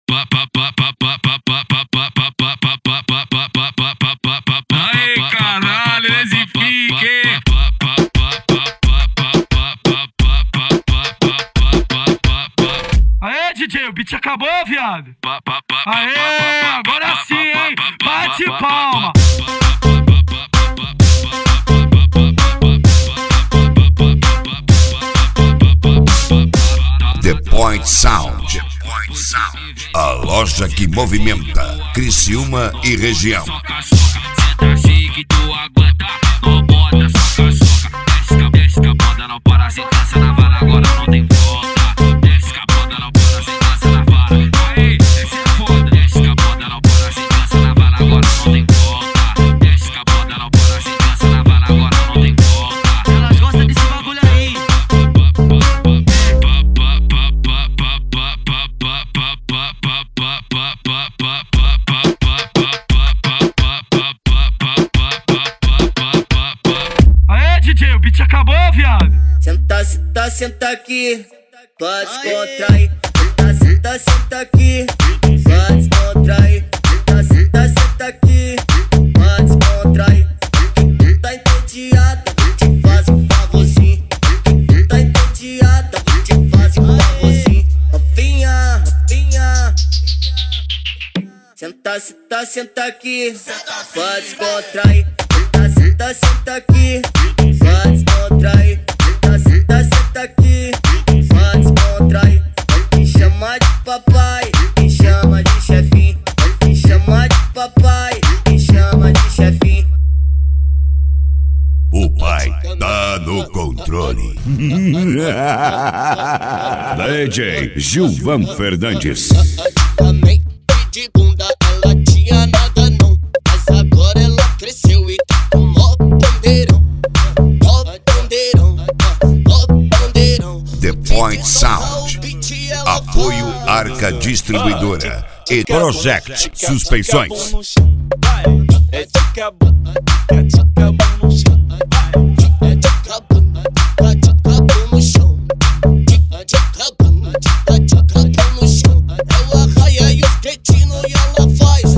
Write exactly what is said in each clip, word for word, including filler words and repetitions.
Aí, caralho, esse pique. Aê, D J, o beat acabou, viado. Aê, agora sim, hein? Bate palma. The Point Sound, a loja que movimenta Criciúma e região. Senta chique, tu aguenta, não bota, soca, soca. Desce, desce, que a banda não para, se dança na vara, agora não tem volta. Desce, que a banda não para, se dança na vara. Aí, desce é foda. Desce, que a banda não para, se dança na vara, agora não tem volta. Desce, que a banda não para, se dança na vara, agora não tem volta. Elas gostam desse bagulho aí. Aê, D J, o beat acabou, viado. Senta, senta, senta aqui, pode descontrair. Senta, senta, senta aqui, pode descontrair. Senta, senta, senta aqui, pode descontrair. Tu tá entediada, vou te fazer um favorzinho. Tu tá entediada, vou te fazer um favorzinho. Novinha, novinha. Senta, senta, senta aqui, pode descontrair. Senta, senta, senta aqui, pode descontrair. Senta, senta, senta aqui, pode descontrair. Não te chama de papai, me chama de chefinho. Não te chama de papai, me chama de chefinho. O pai tá no controle. D J Gilvan Fernandes. Amei de bunda, ela tinha nada não, mas agora ela cresceu e tá com mó bandeirão. Mó bandeirão, mó bandeirão. The Point Sound, apoio Arca Distribuidora e Project Suspensões. É de cabo, é de cabo no chão. É de cabo, é de cabo no chão. É de cabo, é de cabo no chão. Ela raia e os cretinos e ela faz.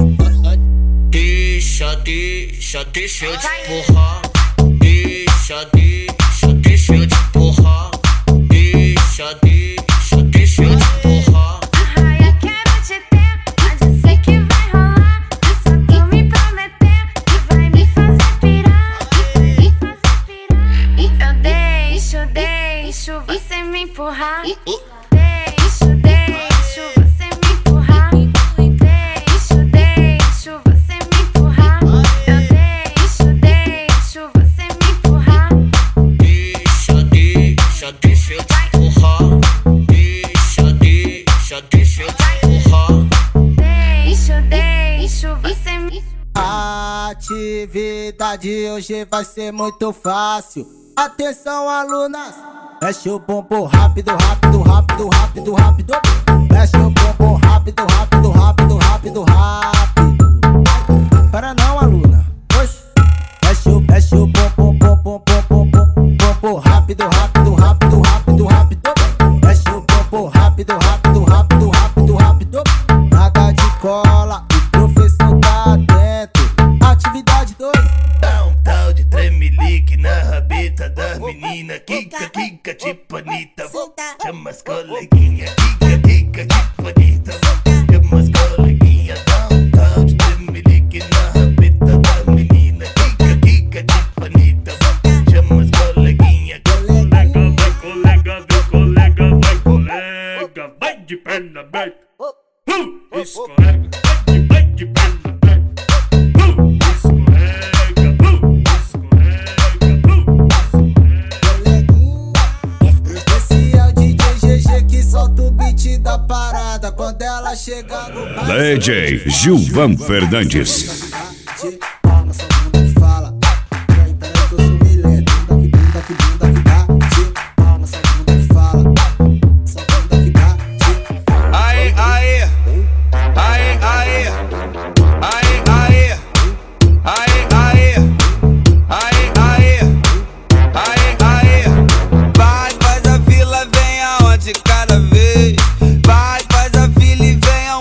Deixa, deixa, deixa eu te empurrar. Deixa, deixa, deixa eu te empurrar. Deixa, deixa, deixa eu te empurrar. Arraia, quero te ter, pode ser que vai rolar. É só tu me prometer que vai me fazer pirar. Me fazer pirar. Eu deixo, deixo você me empurrar. Deixo, deixo você me empurrar. Deixo, deixo você me empurrar. Eu deixo, deixo você me empurrar. Deixa, deixa, deixa eu te empurrar. Deixa, deixa, deixa eu te empurrar. Deixo, deixo você me A atividade hoje vai ser muito fácil. Atenção, alunas. Mexe o bumbum rápido, rápido, rápido, rápido, rápido. Mexe o bumbum rápido, rápido, rápido, rápido, rápido. Para não, aluna. Oxe. Mexe o, mexe o bumbum, bumbum, bumbum, bumbum, bumbum rápido, rápido, rápido, rápido, rápido. Mexe o bumbum rápido, rápido, rápido, rápido, rápido. Nada de cola, o professor tá dentro. Atividade dois. Dá um tal de tremelique na rabeta das meninas. Kika, kika, tipo Anitta. Chama as coleguinhas. Kika, kika, tipo Anitta. Chama as coleguinhas. Dá um tal de tremelique na rabeta das meninas. Kika, kika, tipo Anitta. Chama as coleguinhas. Colega, vai colega, vai colega, vai colega. Vai de perna aberta. Uh, escorrega, vai de, vai de perna aberta. Uh, escorrega, uh, escorrega, uh, escorrega. Esse é o D J G G que solta o beat da parada quando ela chega no bar. D J Gilvan Fernandes. Palma, só bunda que fala. Peraí, peraí que eu sou milento. Bunda que bunda que bunda que bate. Palma, só bunda que fala. Só bunda que bate. Aê, aê, aê, aê, aê, aê, aê, aê, aê, aê, aê, aê. Vai, faz a fila, vem aonde cada vez. Vai, faz a fila e vem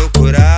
procurar.